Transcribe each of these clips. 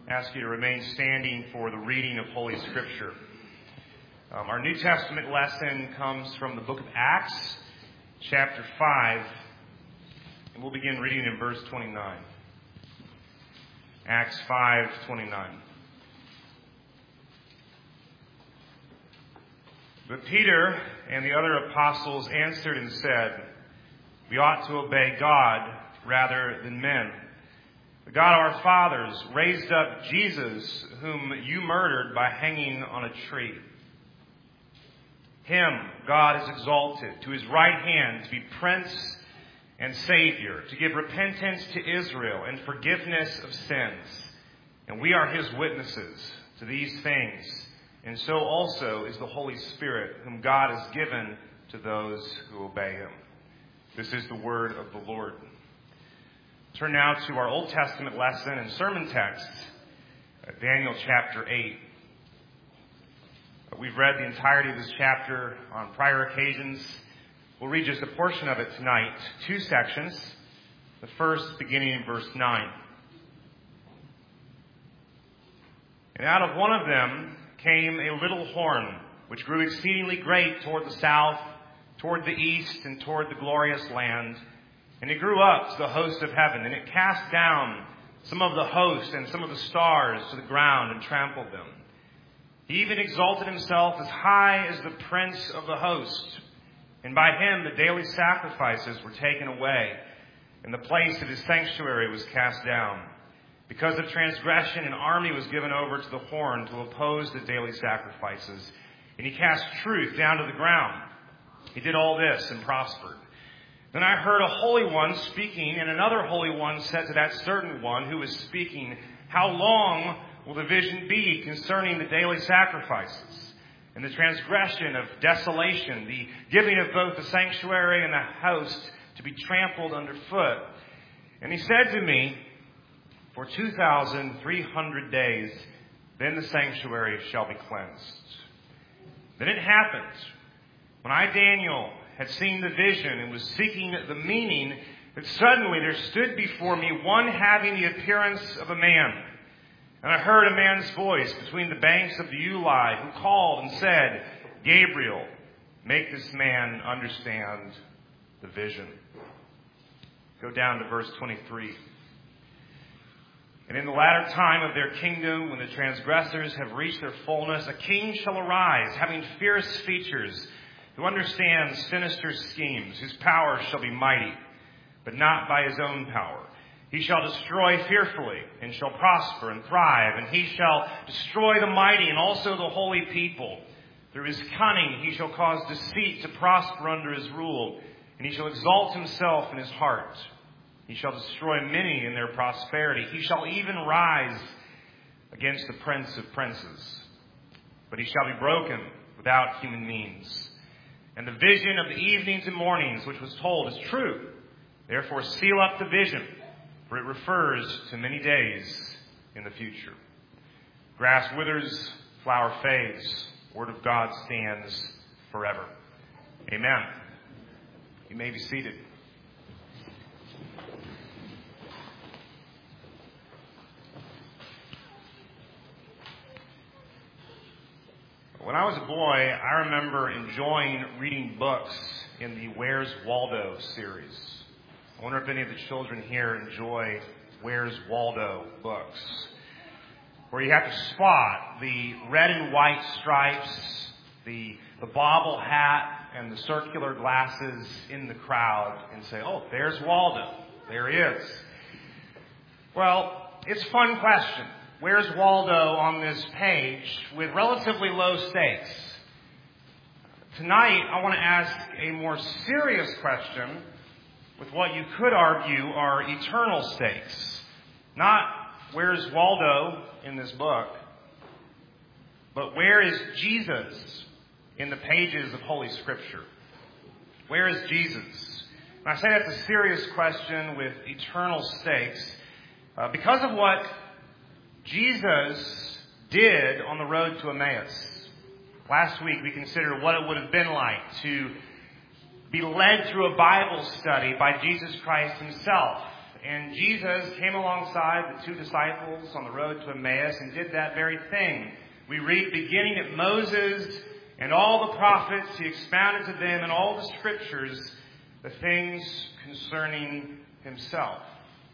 ask you to remain standing for the reading of Holy Scripture. Our New Testament lesson comes from the book of Acts, chapter 5, and we'll begin reading in verse 29. Acts 5:29. But Peter and the other apostles answered and said, "We ought to obey God rather than men. The God of our fathers raised up Jesus, whom you murdered by hanging on a tree. Him God has exalted to his right hand to be Prince and Savior, to give repentance to Israel and forgiveness of sins. And we are his witnesses to these things. And so also is the Holy Spirit, whom God has given to those who obey him." This is the word of the Lord. Turn now to our Old Testament lesson and sermon text, Daniel chapter 8. We've read the entirety of this chapter on prior occasions. We'll read just a portion of it tonight, two sections. The first beginning in verse 9. "And out of one of them came a little horn, which grew exceedingly great toward the south, toward the east, and toward the glorious land. And it grew up to the host of heaven, and it cast down some of the host and some of the stars to the ground and trampled them. He even exalted himself as high as the prince of the host. And by him the daily sacrifices were taken away, and the place of his sanctuary was cast down. Because of transgression, an army was given over to the horn to oppose the daily sacrifices. And he cast truth down to the ground. He did all this and prospered. Then I heard a holy one speaking, and another holy one said to that certain one who was speaking, 'How long will the vision be concerning the daily sacrifices, and the transgression of desolation, the giving of both the sanctuary and the host to be trampled underfoot?' And he said to me, 'For 2,300 days, then the sanctuary shall be cleansed.' Then it happened, when I, Daniel, had seen the vision and was seeking the meaning, that suddenly there stood before me one having the appearance of a man. And I heard a man's voice between the banks of the Ulai, who called and said, 'Gabriel, make this man understand the vision.'" Go down to verse 23. "And in the latter time of their kingdom, when the transgressors have reached their fullness, a king shall arise, having fierce features, who understands sinister schemes, whose power shall be mighty, but not by his own power. He shall destroy fearfully, and shall prosper and thrive, and he shall destroy the mighty and also the holy people. Through his cunning he shall cause deceit to prosper under his rule, and he shall exalt himself in his heart. He shall destroy many in their prosperity. He shall even rise against the prince of princes. But he shall be broken without human means. And the vision of the evenings and mornings which was told is true. Therefore seal up the vision, for it refers to many days in the future." Grass withers, flower fades. Word of God stands forever. Amen. You may be seated. When I was a boy, I remember enjoying reading books in the Where's Waldo series. I wonder if any of the children here enjoy Where's Waldo books, where you have to spot the red and white stripes, the bobble hat, and the circular glasses in the crowd and say, "Oh, there's Waldo. There he is." Well, it's a fun question. Where's Waldo on this page with relatively low stakes? Tonight, I want to ask a more serious question with what you could argue are eternal stakes. Not where's Waldo in this book, but where is Jesus in the pages of Holy Scripture? Where is Jesus? And I say that's a serious question with eternal stakes because of what Jesus did on the road to Emmaus. Last week we considered what it would have been like to be led through a Bible study by Jesus Christ himself And Jesus came alongside the two disciples on the road to Emmaus and did that very thing. We read, beginning at Moses and all the prophets, he expounded to them in all the scriptures the things concerning himself.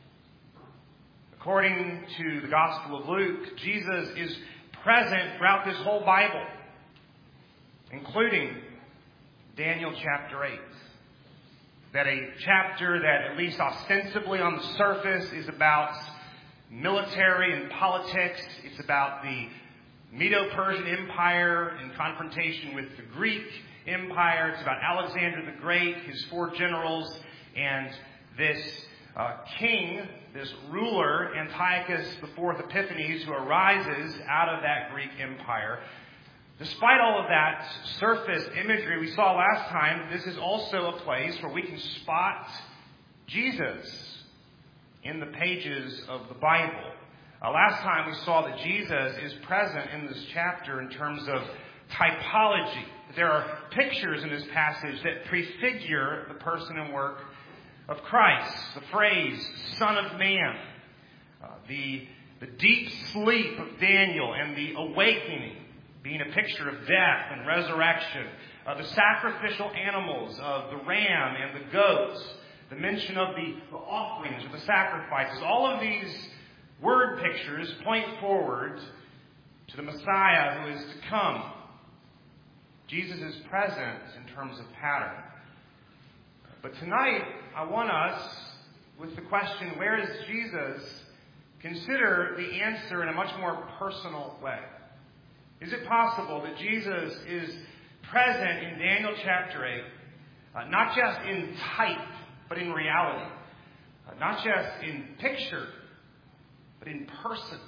According to the Gospel of Luke, Jesus is present throughout this whole Bible, including Daniel chapter 8. That a chapter that, at least ostensibly on the surface, is about military and politics. It's about the Medo-Persian Empire in confrontation with the Greek Empire. It's about Alexander the Great, his 4 generals, and this king, this ruler, Antiochus IV Epiphanes, who arises out of that Greek Empire. Despite all of that surface imagery we saw last time, this is also a place where we can spot Jesus in the pages of the Bible. Last time we saw that Jesus is present in this chapter in terms of typology. There are pictures in this passage that prefigure the person and work of Christ. The phrase, Son of Man, the deep sleep of Daniel and the awakening being a picture of death and resurrection, the sacrificial animals of the ram and the goats, the mention of the offerings or the sacrifices. All of these word pictures point forward to the Messiah who is to come. Jesus is present in terms of pattern. But tonight, I want us, with the question, where is Jesus, consider the answer in a much more personal way. Is it possible that Jesus is present in Daniel chapter 8, not just in type, but in reality? Not just in picture, but in person?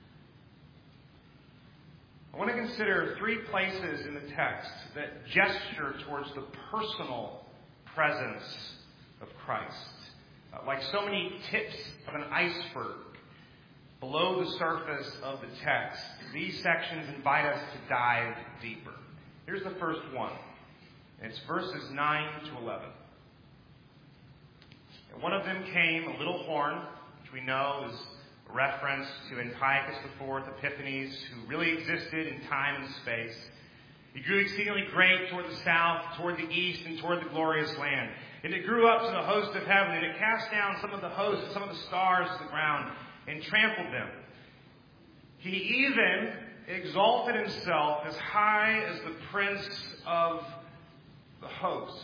I want to consider 3 places in the text that gesture towards the personal presence of Christ. Like so many tips of an iceberg below the surface of the text, these sections invite us to dive deeper. Here's the first one. It's verses 9 to 11. And one of them came, a little horn, which we know is a reference to Antiochus IV Epiphanes, who really existed in time and space. He grew exceedingly great toward the south, toward the east, and toward the glorious land. And it grew up to the host of heaven, and it cast down some of the hosts, some of the stars to the ground, and trampled them. He even exalted himself as high as the prince of the host.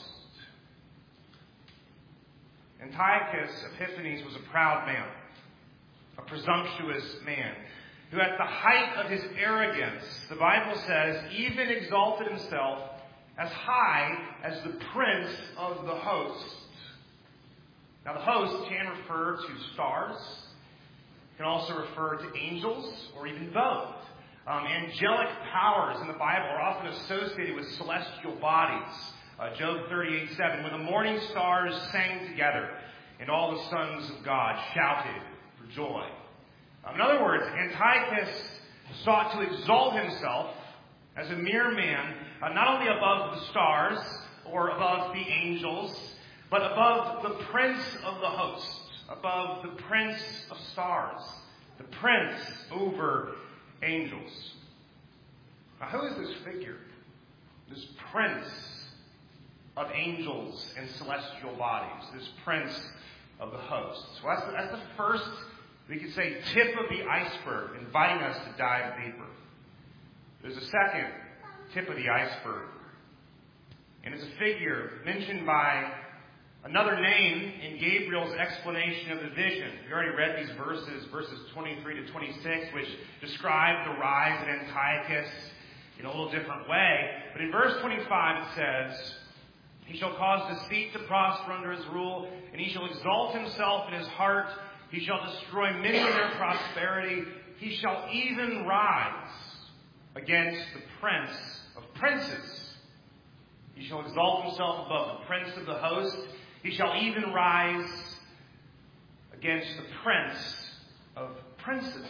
Antiochus Epiphanes was a proud man, a presumptuous man, who at the height of his arrogance, the Bible says, even exalted himself as high as the prince of the host. Now the host can refer to stars, can also refer to angels, or even both. Angelic powers in the Bible are often associated with celestial bodies. Job 38:7, when the morning stars sang together, and all the sons of God shouted for joy. In other words, Antiochus sought to exalt himself as a mere man, not only above the stars or above the angels, but above the prince of the host, above the prince of stars, the prince over angels. Now, who is this figure? This prince of angels and celestial bodies, this prince of the hosts. Well, that's the first, we could say, tip of the iceberg, inviting us to dive deeper. There's a second tip of the iceberg, and it's a figure mentioned by another name in Gabriel's explanation of the vision. We already read these verses 23 to 26, which describe the rise of Antiochus in a little different way. But in verse 25 it says, he shall cause deceit to prosper under his rule, and he shall exalt himself in his heart. He shall destroy many in their prosperity. He shall even rise against the prince of princes. He shall exalt himself above the prince of the host. He shall even rise against the prince of princes.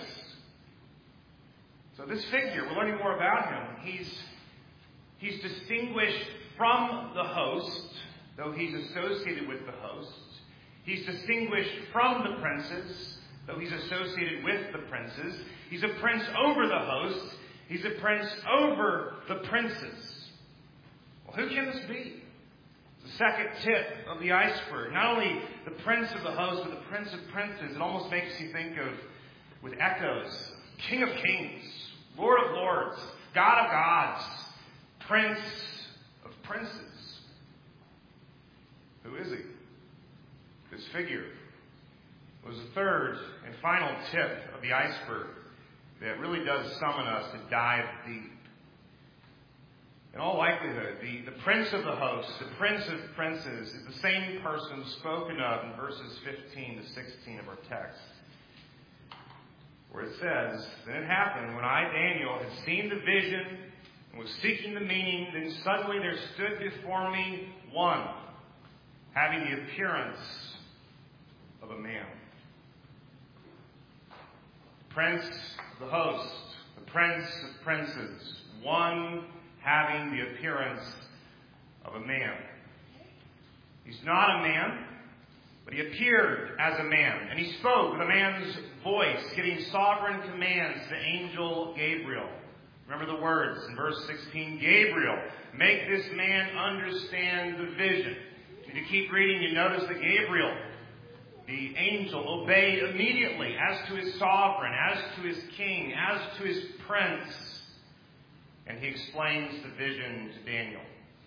So this figure, we're learning more about him. He's distinguished from the host, though he's associated with the host. He's distinguished from the princes, though he's associated with the princes. He's a prince over the host. He's a prince over the princes. Well, who can this be? The second tip of the iceberg. Not only the prince of the host, but the prince of princes. It almost makes you think of, with echoes, King of kings, Lord of lords, God of gods, Prince of princes. Who is he? This figure was the third and final tip of the iceberg that really does summon us to dive deep. In all likelihood, the prince of the host, the prince of princes, is the same person spoken of in verses 15 to 16 of our text, where it says, "Then it happened, when I, Daniel, had seen the vision and was seeking the meaning, then suddenly there stood before me one, having the appearance of a man." The prince of the host, the prince of princes, one having the appearance of a man. He's not a man, but he appeared as a man, and he spoke with a man's voice, giving sovereign commands to the angel Gabriel. Remember the words in verse 16, "Gabriel, make this man understand the vision." If you keep reading, you notice that Gabriel, the angel, obeyed immediately as to his sovereign, as to his king, as to his prince. And he explains the vision to Daniel.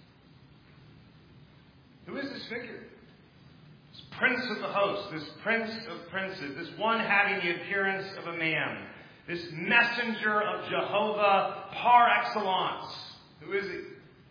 Who is this figure? This prince of the host, this prince of princes, this one having the appearance of a man, this messenger of Jehovah par excellence. Who is he?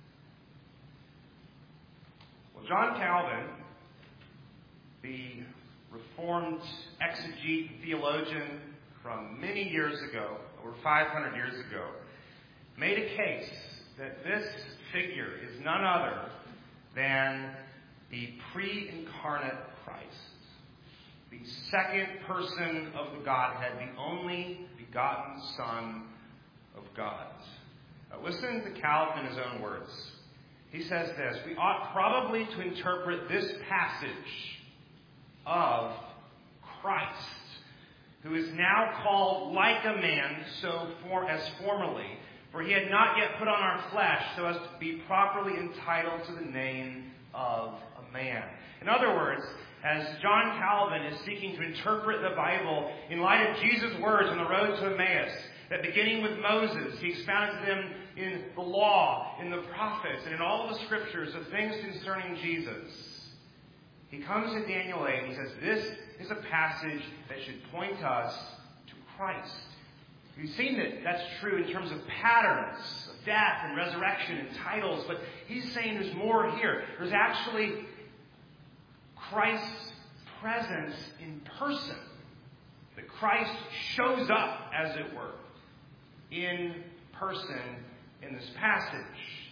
Well, John Calvin, the Reformed exegete theologian from many years ago, over 500 years ago, made a case that this figure is none other than the pre-incarnate Christ, the second person of the Godhead, the only begotten Son of God. Now listen to Calvin in his own words. He says this: "We ought probably to interpret this passage of Christ, who is now called like a man, as formerly, for he had not yet put on our flesh so as to be properly entitled to the name of a man." In other words, as John Calvin is seeking to interpret the Bible in light of Jesus' words on the road to Emmaus, that beginning with Moses, he expounded to them in the law, in the prophets, and in all the scriptures of things concerning Jesus, he comes to Daniel 8 and he says, this is a passage that should point us to Christ. We've seen that that's true in terms of patterns of death and resurrection and titles, but he's saying there's more here. There's actually Christ's presence in person. That Christ shows up, as it were, in person in this passage.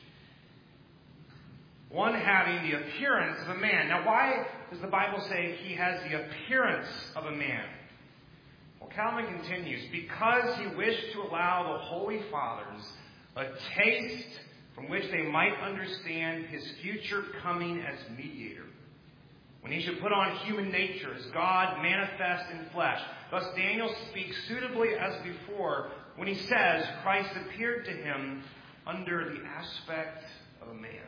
One having the appearance of a man. Now, why does the Bible say he has the appearance of a man? Well, Calvin continues, because he wished to allow the Holy Fathers a taste from which they might understand his future coming as mediator, when he should put on human nature as God manifest in flesh. Thus Daniel speaks suitably as before when he says Christ appeared to him under the aspect of a man.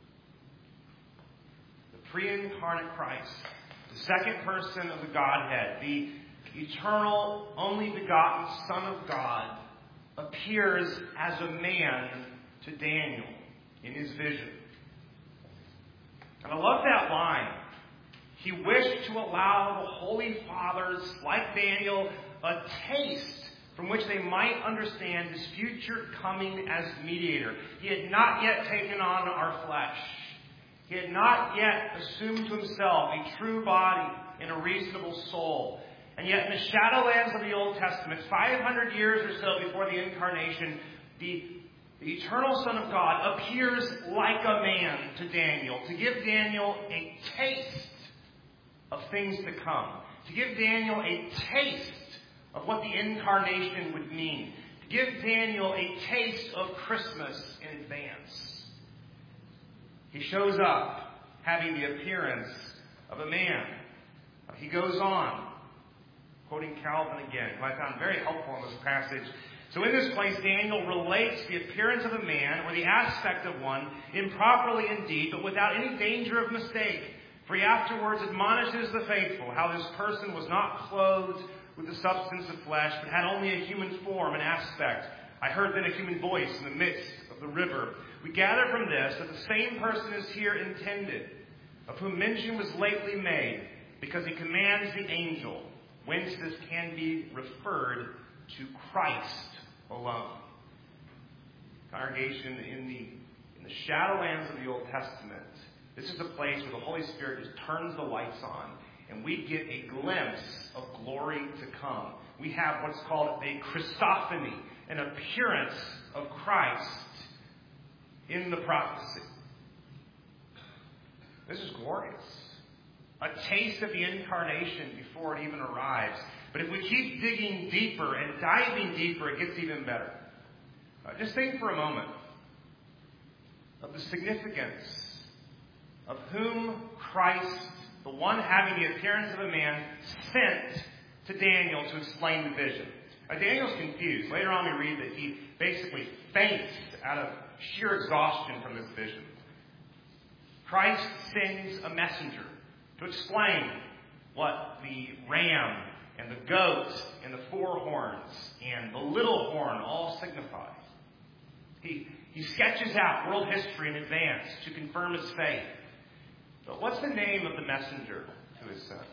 The pre-incarnate Christ, the second person of the Godhead, the eternal, only begotten Son of God, appears as a man to Daniel in his vision. And I love that line. He wished to allow the Holy Fathers, like Daniel, a taste from which they might understand his future coming as mediator. He had not yet taken on our flesh. He had not yet assumed to himself a true body and a reasonable soul. And yet in the shadowlands of the Old Testament, 500 years or so before the incarnation, the eternal Son of God appears like a man to Daniel, to give Daniel a taste of things to come, to give Daniel a taste of what the incarnation would mean, to give Daniel a taste of Christmas in advance. He shows up having the appearance of a man. He goes on, quoting Calvin again, who I found very helpful in this passage. So in this place, Daniel relates the appearance of a man, or the aspect of one, improperly indeed, but without any danger of mistake. For he afterwards admonishes the faithful, how this person was not clothed with the substance of flesh, but had only a human form and aspect. I heard then a human voice in the midst of the river. We gather from this that the same person is here intended, of whom mention was lately made, because he commands the angel, whence this can be referred to Christ alone. Congregation, in the shadowlands of the Old Testament, this is a place where the Holy Spirit just turns the lights on, and we get a glimpse of glory to come. We have what's called a Christophany, an appearance of Christ in the prophecy. This is glorious. A taste of the incarnation before it even arrives. But if we keep digging deeper and diving deeper, it gets even better. Just think for a moment of the significance of whom Christ, the one having the appearance of a man, sent to Daniel to explain the vision. Daniel's confused. Later on we read that he basically faints out of sheer exhaustion from this vision. Christ sends a messenger to explain what the ram and the goat and the four horns and the little horn all signify. He sketches out world history in advance to confirm his faith. But what's the name of the messenger who is sent?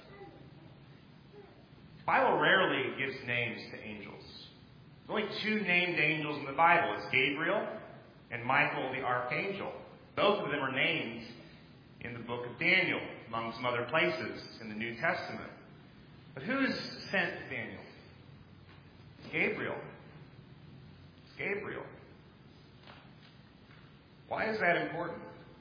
The Bible rarely gives names to angels. There's only two named angels in the Bible. It's Gabriel and Michael the archangel. Both of them are named in the book of Daniel, among some other places in the New Testament. But who is sent to Daniel? Gabriel. It's Gabriel. Why is that important?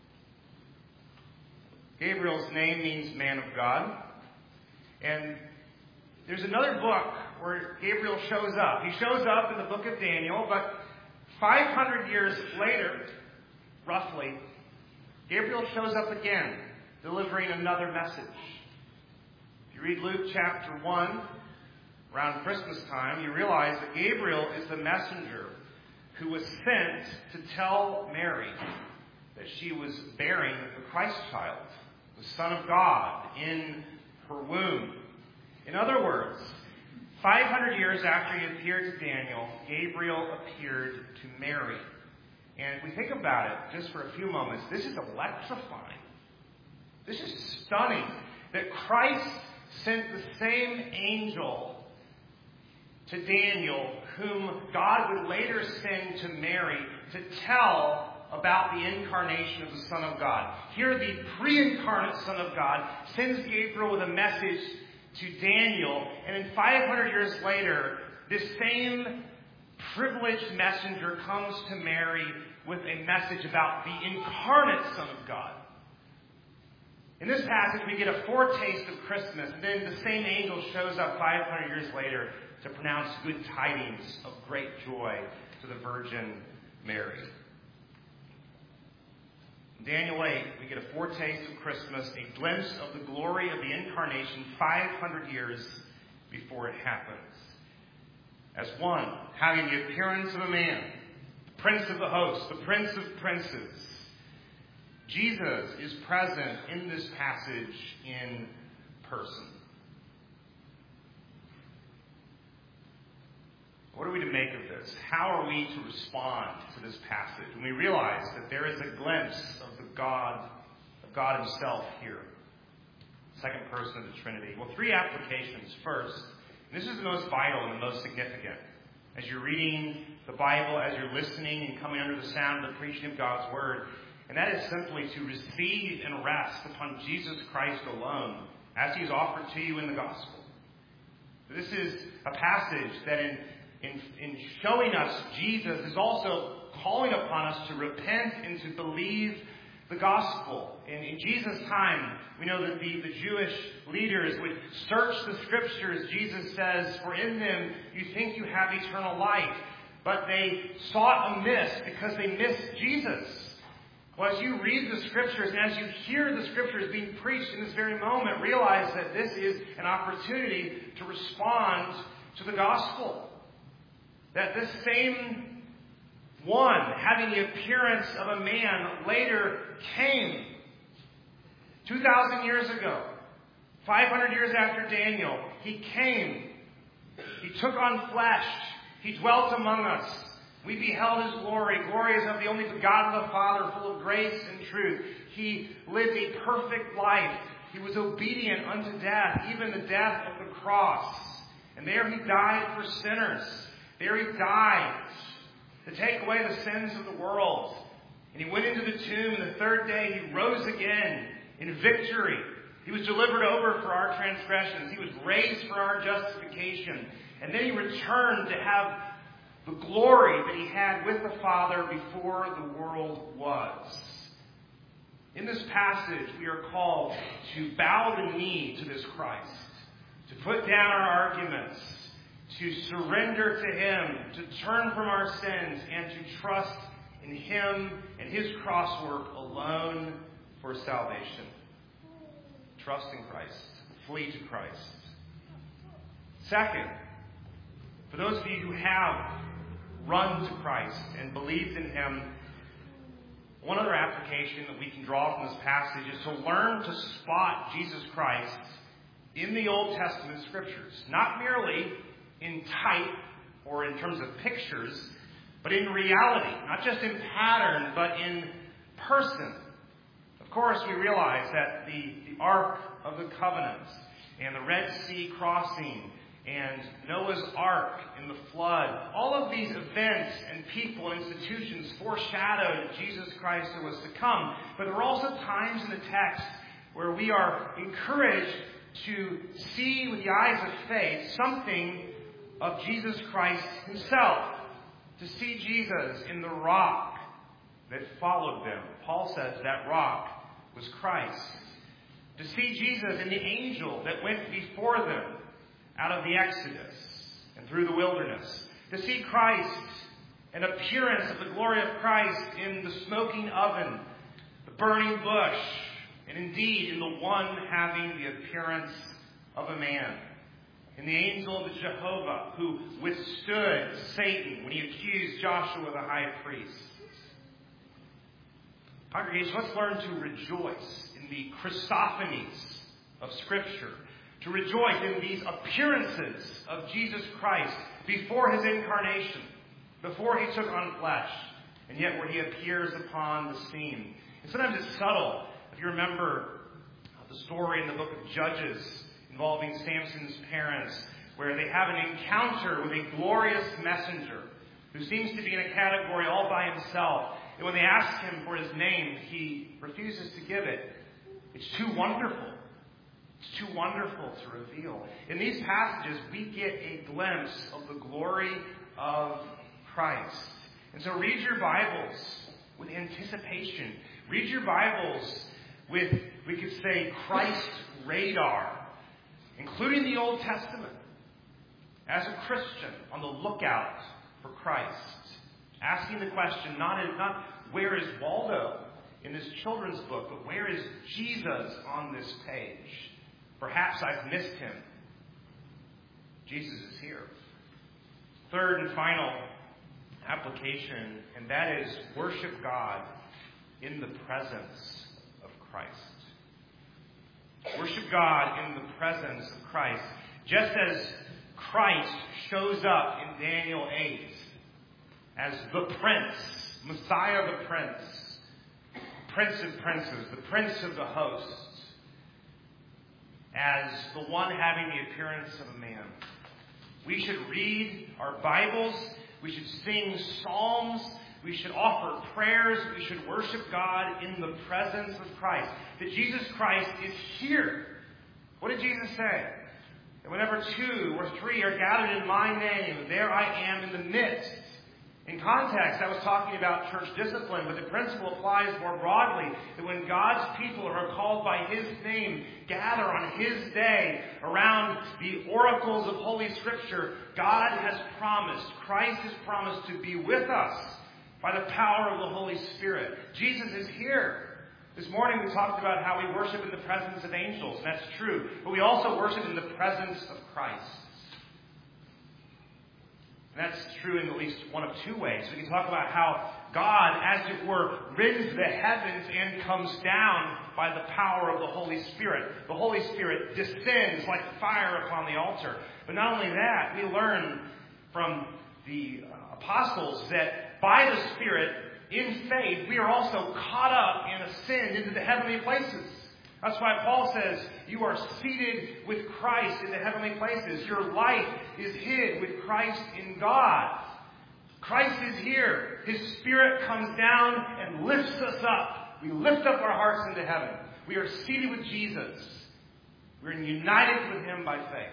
Gabriel's name means man of God. And there's another book where Gabriel shows up. He shows up in the book of Daniel, but 500 years later, roughly, Gabriel shows up again, delivering another message. If you read Luke chapter 1, around Christmas time, you realize that Gabriel is the messenger who was sent to tell Mary that she was bearing the Christ child, the Son of God, in her womb. In other words, 500 years after he appeared to Daniel, Gabriel appeared to Mary. And if we think about it just for a few moments, this is electrifying. This is stunning that Christ sent the same angel to Daniel, whom God would later send to Mary to tell about the incarnation of the Son of God. Here, the pre-incarnate Son of God sends Gabriel with a message to Daniel, and then 500 years later, this same privileged messenger comes to Mary with a message about the incarnate Son of God. In this passage, we get a foretaste of Christmas, and then the same angel shows up 500 years later to pronounce good tidings of great joy to the Virgin Mary. In Daniel 8, we get a foretaste of Christmas, a glimpse of the glory of the incarnation 500 years before it happens. As one, having the appearance of a man, the Prince of the host, the Prince of princes, Jesus is present in this passage in person. What are we to make of this? How are we to respond to this passage when we realize that there is a glimpse of God himself here? Second person of the Trinity. Well, three applications. First, and this is the most vital and the most significant. As you're reading the Bible, as you're listening and coming under the sound of the preaching of God's Word, and that is simply to receive and rest upon Jesus Christ alone as He's offered to you in the Gospel. This is a passage that in showing us Jesus is also calling upon us to repent and to believe the gospel. In Jesus' time, we know that the Jewish leaders would search the scriptures, Jesus says, for in them you think you have eternal life. But they sought amiss because they missed Jesus. Well, as you read the Scriptures and as you hear the Scriptures being preached in this very moment, realize that this is an opportunity to respond to the gospel. That this same one, having the appearance of a man, later came 2,000 years ago, 500 years after Daniel. He came. He took on flesh. He dwelt among us. We beheld His glory. Glory is of the only begotten of the Father, full of grace and truth. He lived a perfect life. He was obedient unto death, even the death of the cross. And there He died for sinners. There He died to take away the sins of the world. And He went into the tomb, and the third day He rose again in victory. He was delivered over for our transgressions. He was raised for our justification. And then He returned to have the glory that He had with the Father before the world was. In this passage, we are called to bow the knee to this Christ, to put down our arguments, to surrender to Him, to turn from our sins, and to trust in Him and His cross work alone for salvation. Trust in Christ. Flee to Christ. Second, for those of you who have run to Christ and believed in Him, one other application that we can draw from this passage is to learn to spot Jesus Christ in the Old Testament Scriptures. Not merely in type or in terms of pictures, but in reality. Not just in pattern, but in person. Of course, we realize that the Ark of the Covenant and the Red Sea crossing and Noah's Ark and the flood, all of these events and people and institutions foreshadowed Jesus Christ who was to come. But there are also times in the text where we are encouraged to see with the eyes of faith something of Jesus Christ Himself. To see Jesus in the rock that followed them. Paul says that rock was Christ. To see Jesus in the angel that went before them out of the Exodus and through the wilderness. To see Christ, an appearance of the glory of Christ in the smoking oven, the burning bush, and indeed in the one having the appearance of a man. In the angel of Jehovah who withstood Satan when he accused Joshua the high priest. Congregation, let's learn to rejoice in the Christophanies of Scripture. To rejoice in these appearances of Jesus Christ before His incarnation, before He took on flesh, and yet where He appears upon the scene. And sometimes it's subtle. If you remember the story in the book of Judges involving Samson's parents, where they have an encounter with a glorious messenger who seems to be in a category all by himself. And when they ask him for his name, he refuses to give it. It's too wonderful. It's too wonderful to reveal. In these passages, we get a glimpse of the glory of Christ. And so read your Bibles with anticipation. Read your Bibles with, we could say, Christ radar, including the Old Testament. As a Christian, on the lookout for Christ. Asking the question, not where is Waldo in this children's book, but where is Jesus on this page? Perhaps I've missed Him. Jesus is here. Third and final application, and that is worship God in the presence of Christ. Worship God in the presence of Christ. Just as Christ shows up in Daniel 8 as the Prince, Messiah the Prince, Prince of Princes, the Prince of the hosts, as the one having the appearance of a man. We should read our Bibles. We should sing psalms. We should offer prayers. We should worship God in the presence of Christ. That Jesus Christ is here. What did Jesus say? That whenever 2 or 3 are gathered in my name, there I am in the midst. In context, I was talking about church discipline, but the principle applies more broadly. That when God's people are called by His name, gather on His day around the oracles of Holy Scripture, God has promised, Christ has promised to be with us by the power of the Holy Spirit. Jesus is here. This morning we talked about how we worship in the presence of angels, and that's true. But we also worship in the presence of Christ. And that's true in at least one of two ways. We can talk about how God, as it were, rends the heavens and comes down by the power of the Holy Spirit. The Holy Spirit descends like fire upon the altar. But not only that, we learn from the apostles that by the Spirit, in faith, we are also caught up and ascend into the heavenly places. That's why Paul says, you are seated with Christ in the heavenly places. Your life is hid with Christ in God. Christ is here. His Spirit comes down and lifts us up. We lift up our hearts into heaven. We are seated with Jesus. We're united with Him by faith.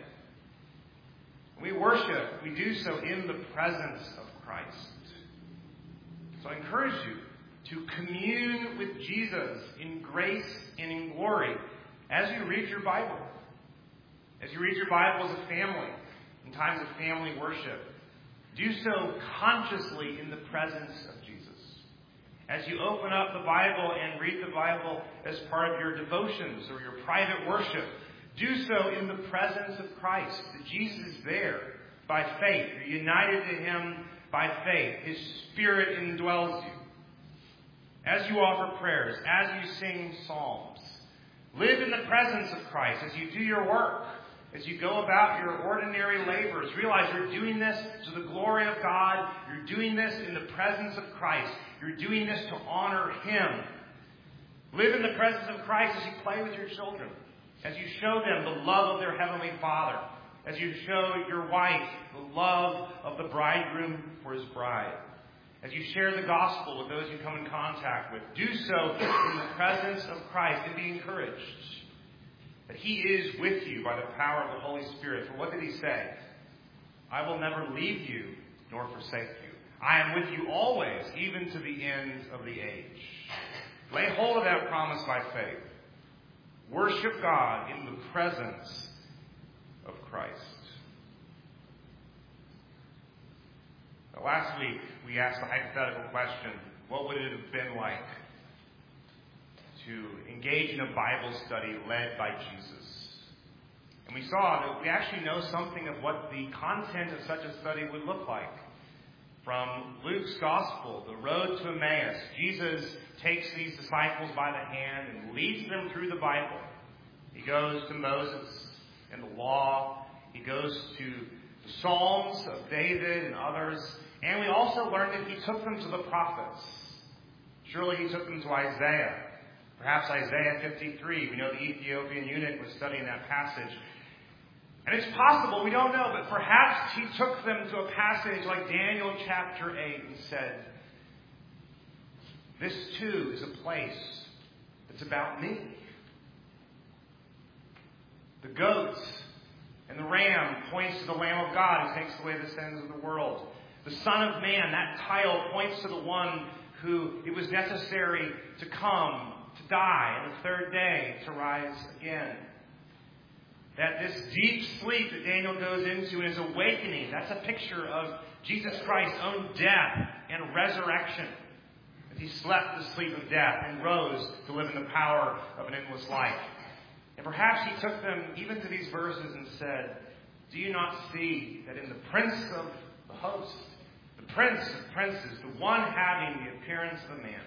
We worship. We do so in the presence of Christ. So I encourage you to commune with Jesus in grace and in glory as you read your Bible. As you read your Bible as a family, in times of family worship, do so consciously in the presence of Jesus. As you open up the Bible and read the Bible as part of your devotions or your private worship, do so in the presence of Christ. That Jesus is there by faith. You're united to Him by faith. His Spirit indwells you. As you offer prayers, as you sing psalms, live in the presence of Christ as you do your work, as you go about your ordinary labors. Realize you're doing this to the glory of God. You're doing this in the presence of Christ. You're doing this to honor Him. Live in the presence of Christ as you play with your children, as you show them the love of their Heavenly Father, as you show your wife the love of the bridegroom for his bride. As you share the gospel with those you come in contact with, do so in the presence of Christ and be encouraged that He is with you by the power of the Holy Spirit. For what did He say? I will never leave you nor forsake you. I am with you always, even to the end of the age. Lay hold of that promise by faith. Worship God in the presence of Christ. Last week, we asked the hypothetical question, what would it have been like to engage in a Bible study led by Jesus? And we saw that we actually know something of what the content of such a study would look like. From Luke's Gospel, the road to Emmaus, Jesus takes these disciples by the hand and leads them through the Bible. He goes to Moses and the law. He goes to the Psalms of David and others. And we also learned that He took them to the prophets. Surely He took them to Isaiah. Perhaps Isaiah 53. We know the Ethiopian eunuch was studying that passage. And it's possible, we don't know, but perhaps He took them to a passage like Daniel chapter 8 and said, this too is a place that's about me. The goats and the ram points to the Lamb of God who takes away the sins of the world. The Son of Man, that title points to the one who it was necessary to come, to die, and the third day to rise again. That this deep sleep that Daniel goes into and his awakening, that's a picture of Jesus Christ's own death and resurrection. That He slept the sleep of death and rose to live in the power of an endless life. And perhaps He took them even to these verses and said, do you not see that in the Prince of the host, the Prince of princes, the one having the appearance of a man,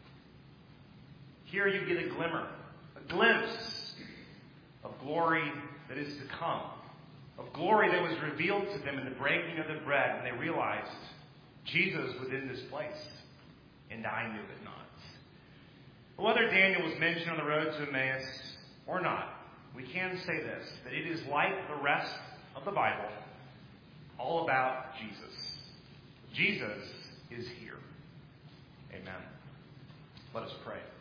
here you get a glimmer, a glimpse of glory that is to come, of glory that was revealed to them in the breaking of the bread, and they realized Jesus was in this place, and I knew it not. But whether Daniel was mentioned on the road to Emmaus or not, we can say this, that it is like the rest of the Bible, all about Jesus. Jesus is here. Amen. Let us pray.